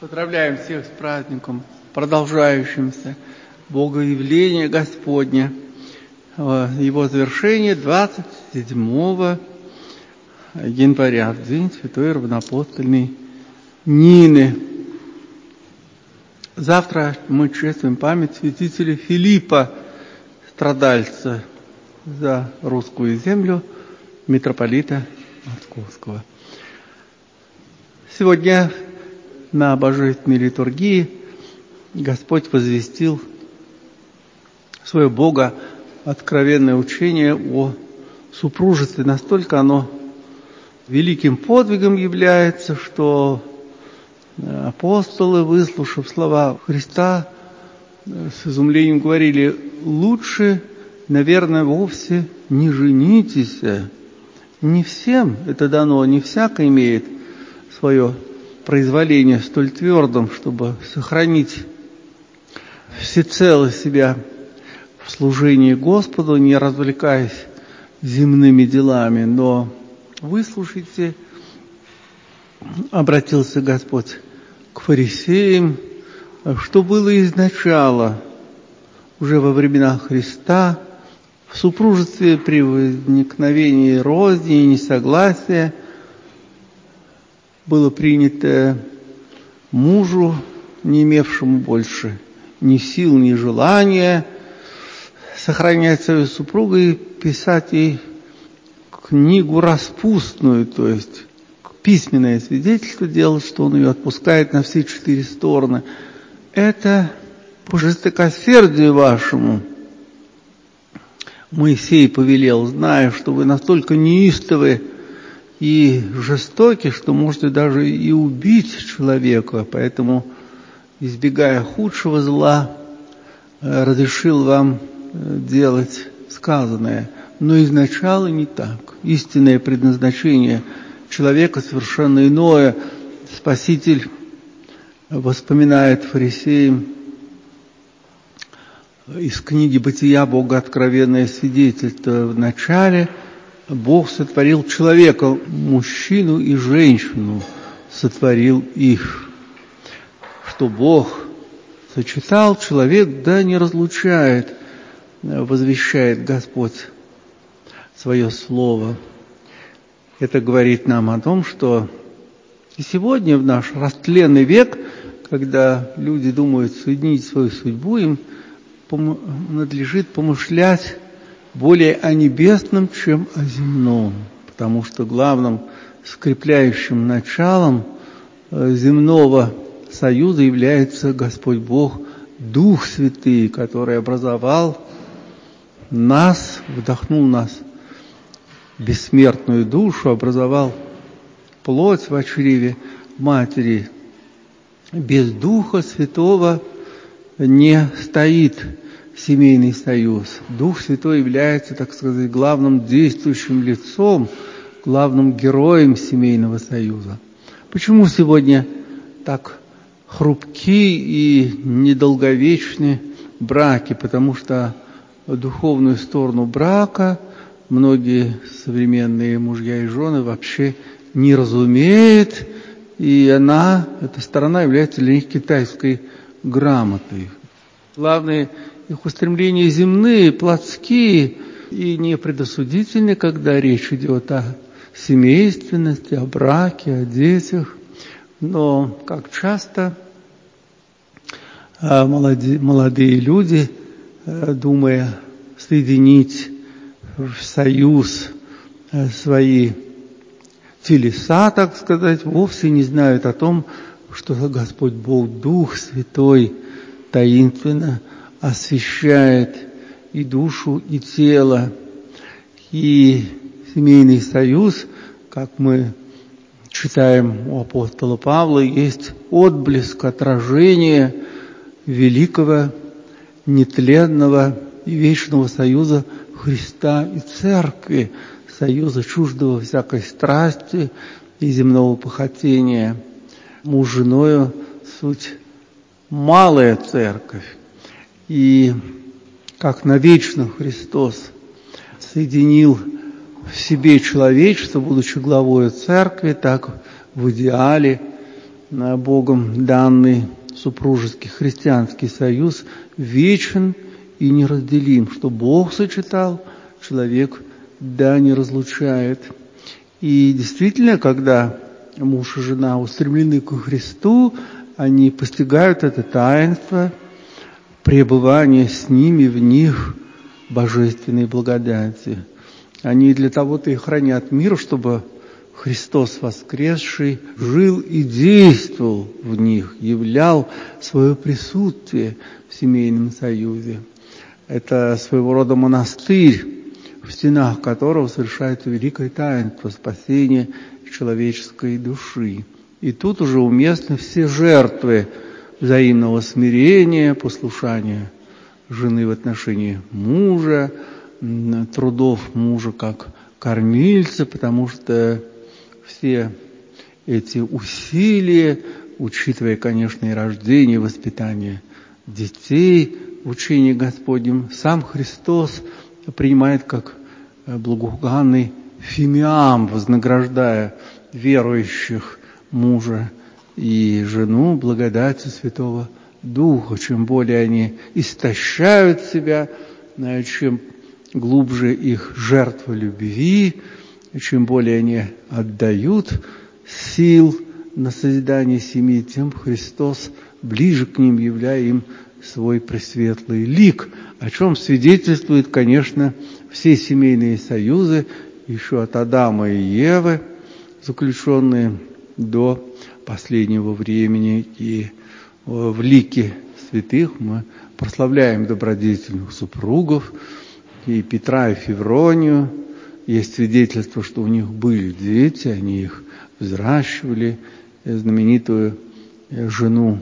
Поздравляем всех с праздником, продолжающимся Богоявление Господне. Его завершение 27 января, в день Святой Равноапостольной Нины. Завтра мы чествуем память святителя Филиппа, страдальца за русскую землю, митрополита Московского. Сегодня на Божественной литургии Господь возвестил свое Бога откровенное учение о супружестве. Настолько оно великим подвигом является, что апостолы, выслушав слова Христа, с изумлением говорили: лучше, наверное, вовсе не женитесь. Не всем это дано, не всяко имеет свое произволение столь твердым, чтобы сохранить всецело себя в служении Господу, не развлекаясь земными делами. Но выслушайте, обратился Господь к фарисеям, что было изначало, уже во времена Христа, в супружестве при возникновении розни и несогласия было принято мужу, не имевшему больше ни сил, ни желания сохранять свою супругу, и писать ей книгу распустную, то есть письменное свидетельство делать, что он ее отпускает на все 4 стороны. Это по жестокосердию вашему Моисей повелел, зная, что вы настолько неистовы и жестоки, что можете даже и убить человека. Поэтому, избегая худшего зла, разрешил вам делать сказанное. Но изначально не так. Истинное предназначение человека совершенно иное. Спаситель воспоминает фарисеям из книги «Бытия» Бога откровенное свидетельство. В начале Бог сотворил человека, мужчину и женщину сотворил их. Что Бог сочетал, человек да не разлучает, возвещает Господь свое слово. Это говорит нам о том, что и сегодня, в наш растленный век, когда люди думают соединить свою судьбу, им надлежит помышлять более о небесном, чем о земном, потому что главным скрепляющим началом земного союза является Господь Бог, Дух Святый, который образовал нас, вдохнул в нас бессмертную душу, образовал плоть в чреве матери. Без Духа Святого не стоит семейный союз. Дух Святой является, так сказать, главным действующим лицом, главным героем семейного союза. Почему сегодня так хрупки и недолговечны браки? Потому что духовную сторону брака многие современные мужья и жены вообще не разумеют, и эта сторона является для них китайской грамотой. Главные их устремления земные, плотские и непредосудительны, когда речь идет о семейственности, о браке, о детях. Но, как часто, молодые люди, думая соединить в союз свои телеса, так сказать, вовсе не знают о том, что Господь Бог, Дух Святой, таинственно освящает и душу, и тело. И семейный союз, как мы читаем у апостола Павла, есть отблеск, отражение великого, нетленного и вечного союза Христа и Церкви, союза чуждого всякой страсти и земного похотения. Муж с женою суть малая церковь. И как навечно Христос соединил в себе человечество, будучи главою церкви, так в идеале Богом данный супружеский христианский союз вечен и неразделим. Что Бог сочетал, человек да не разлучает. И действительно, когда муж и жена устремлены ко Христу, они постигают это таинство пребывания с ними в них божественной благодати. Они для того-то и хранят мир, чтобы Христос воскресший жил и действовал в них, являл свое присутствие в семейном союзе. Это своего рода монастырь, в стенах которого совершается великое таинство спасения человеческой души. И тут уже уместны все жертвы взаимного смирения, послушания жены в отношении мужа, трудов мужа как кормильца, потому что все эти усилия, учитывая, конечно, и рождение, и воспитание детей в учении Господнем, сам Христос принимает как благоугодный фимиам, вознаграждая верующих мужа и жену благодатью Святого Духа. Чем более они истощают себя, чем глубже их жертва любви, чем более они отдают сил на созидание семьи, тем Христос ближе к ним, являя им свой пресветлый лик, о чем свидетельствуют, конечно, все семейные союзы еще от Адама и Евы, заключенные до последнего времени. И в лике святых мы прославляем добродетельных супругов, и Петра, и Февронию. Есть свидетельство, что у них были дети, они их взращивали, знаменитую жену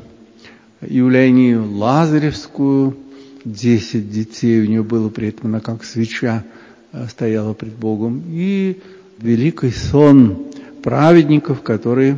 Юлианию Лазаревскую, 10 детей у нее было, при этом она как свеча стояла пред Богом, и великий сон праведников, которые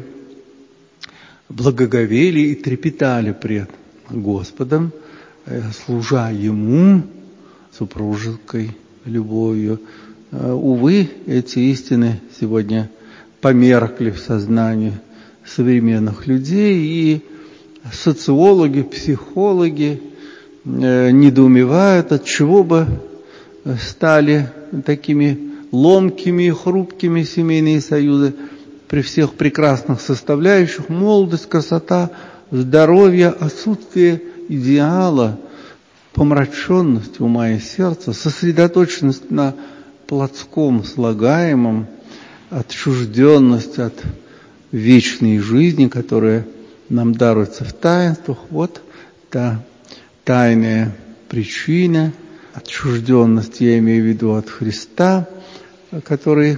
благоговели и трепетали пред Господом, служа Ему супружеской любовью. Увы, эти истины сегодня померкли в сознании современных людей, и социологи, психологи недоумевают, от чего бы стали такими ломкими и хрупкими семейные союзы при всех прекрасных составляющих: молодость, красота, здоровье, отсутствие идеала, помраченность ума и сердца, сосредоточенность на плотском слагаемом, отчужденность от вечной жизни, которая нам даруется в таинствах. Вот та тайная причина отчужденности, я имею в виду от Христа, который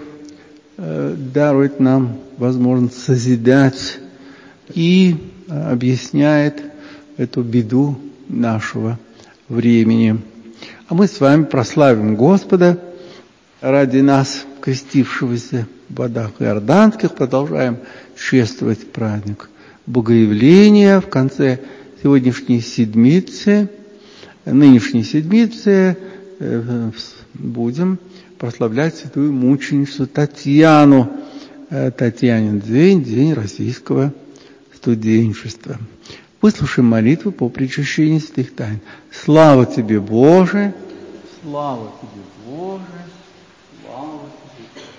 дарует нам возможность созидать и объясняет эту беду нашего времени. А мы с вами прославим Господа ради нас, крестившегося в водах иорданских. Продолжаем чествовать праздник Богоявления в конце сегодняшней седмицы. Нынешней седмицы будем прославлять святую мученицу Татьяну. Татьянин день, день российского студенчества. Выслушаем молитву по причащению святых тайн. Слава Тебе, Боже! Слава Тебе, Боже! Слава Тебе!